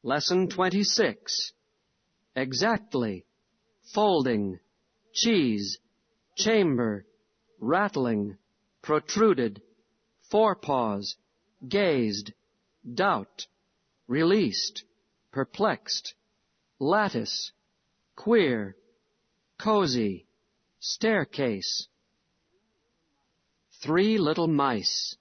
Lesson 26. Exactly, folding, cheese, chamber, rattling, protruded, forepaws, gazed, doubt, released, perplexed, lattice, queer, cozy, staircase. 3 little mice.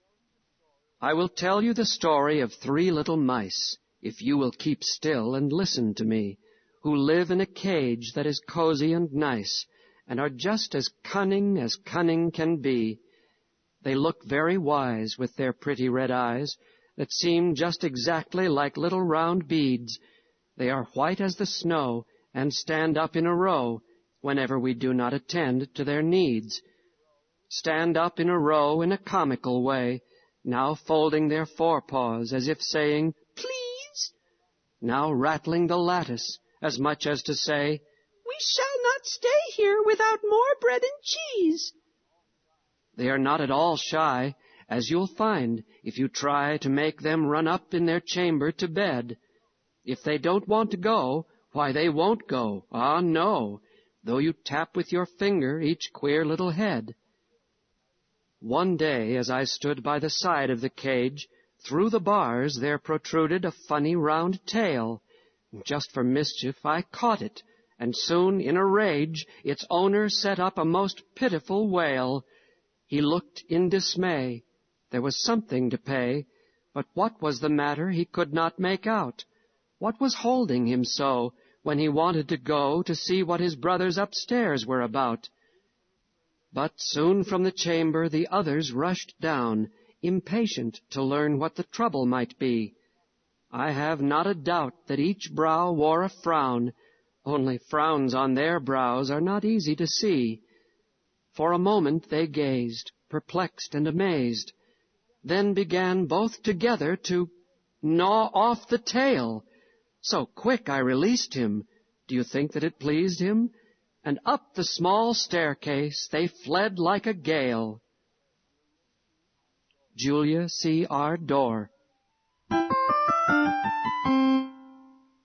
I will tell you the story of 3 little mice, if you will keep still and listen to me, who live in a cage that is cozy and nice, and are just as cunning can be. They look very wise with their pretty red eyes that seem just exactly like little round beads. They are white as the snow and stand up in a row whenever we do not attend to their needs. Stand up in a row in a comical way, now folding their forepaws as if saying, "Please," now rattling the lattice as much as to say, "We shall not stay here without more bread and cheese." They are not at all shy, as you'll find if you try to make them run up in their chamber to bed. If they don't want to go, why, they won't go, ah, no, though you tap with your finger each queer little head. One day, as I stood by the side of the cage, through the bars there protruded a funny round tail. Just for mischief I caught it, and soon, in a rage, its owner set up a most pitiful wail. He looked in dismay. There was something to pay, but what was the matter he could not make out. What was holding him so when he wanted to go to see what his brothers upstairs were about? But soon from the chamber the others rushed down, impatient to learn what the trouble might be. I have not a doubt that each brow wore a frown, only frowns on their brows are not easy to see. For a moment they gazed, perplexed and amazed, then began both together to gnaw off the tail. So quick I released him. Do you think that it pleased him? And up the small staircase they fled like a gale. Julia C. R. Dorr.